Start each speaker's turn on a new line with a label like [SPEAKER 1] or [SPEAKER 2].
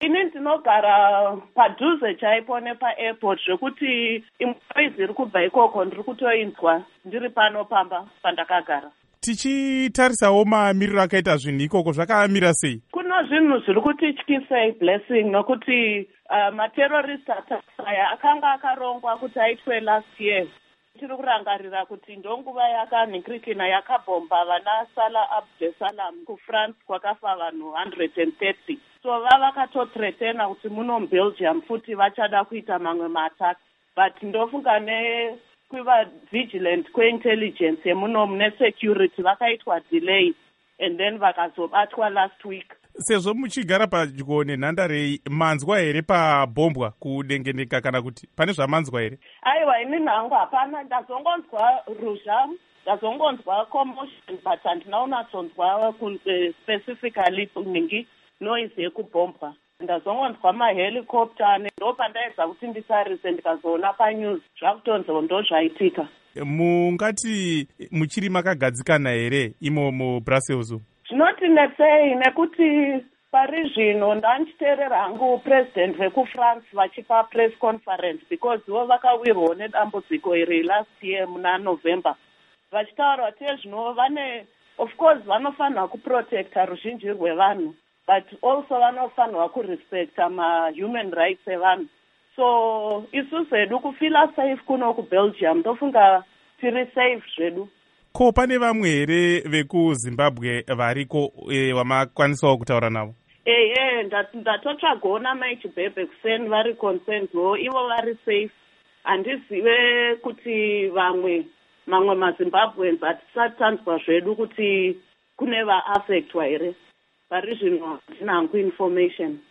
[SPEAKER 1] ini ndinogara padhuze chaipo nepaairport zvekuti imwe iri kubva ikoko ndiri kutoinzwa ndiri pano pamba pandakagara.
[SPEAKER 2] Tichitarisawo mamiriro akaita zvinhu ikoko zvakamira sei?
[SPEAKER 1] Kuna zvinhu zviri kutityisei Blessing nokuti materrorist attacks aya akanga akarongwa kuti aitwe last year. Tiri kurangarira kuti ndonguva yakanhingirikina yakabhomba vana Salah Abdeslam kuFrance kwakafa vanhu 130. So vakatothreatena kuti muno muBelgium futi vachada kuita mamwe maattacks, but ndofunga kuva vigilant kweintelligence yemunomu nesecurity vakaitwa delay and then vakazobatwa last week.
[SPEAKER 2] Sezvo muchigara padyo nenhandare, manzwa here pabhombwa kudengeneka kana kuti pane zvamanzwa here?
[SPEAKER 1] Aiwa, ini nhangu hapana, ndazongonzwa ruzha, ndazongonzwa commotion, but handina unatsonzwa specifically ningi noise yekubhombwa. Ndazongonzwa mahelicopter, ndo pandaedza kuti nditarise ndikazoona panews zvakutonzwa ndo zvaitika.
[SPEAKER 2] Mungati muchiri makagadzikana here imo muBrussels?
[SPEAKER 1] Zvinotinetsei nekuti pari zvino ndanchiteerera hangu president vekufrance vachipa press conference because vo vakawirwawo nedambudziko iri last year muna November, vachitaura kuti zvino vane, of course vanofanirwa kuprotecta ruzhinji rwevanhu, but also vanofanirwa kurespecta mahuman rights evanhu. So isusu hedu kufila safe kuno kuBelgium ndofunga tiri safe zvedu.
[SPEAKER 2] Ko pane vamwe here vekuZimbabwe variko wamakwanisawo kutaura navo?
[SPEAKER 1] Ndatotsvagaona maIchibhebhe kuseni vari concerned, ivo vari safe. Handizive kuti mamwe maZimbabweans hatisati tanzwa zvedu kuti kune vaaffectwa here. Pari zvino hatina hangu information.